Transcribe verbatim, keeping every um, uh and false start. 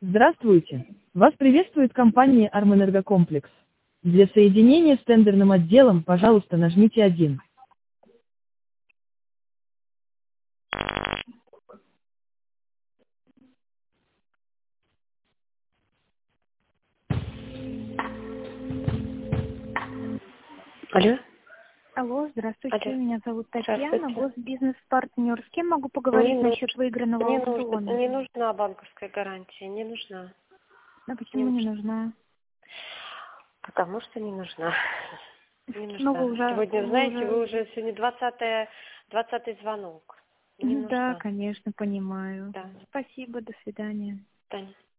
Здравствуйте! Вас приветствует компания Армэнергокомплекс. Для соединения с тендерным отделом, пожалуйста, нажмите один. Алло. Алло, здравствуйте, Алло. меня зовут Татьяна, Здравствуйте. Госбизнес-партнер. С кем могу Мне, поговорить нуж... насчет выигранного мне, нужна, аукциона? не нужна банковская гарантия, не нужна. А Не почему не нужна. нужна? Потому что не нужна. Не Ну, вы нужна. уже... Сегодня, Вы знаете, уже... вы уже сегодня двадцатый, двадцатый звонок. Не Да, нужна. конечно, понимаю. Да. Спасибо, до свидания. Таня.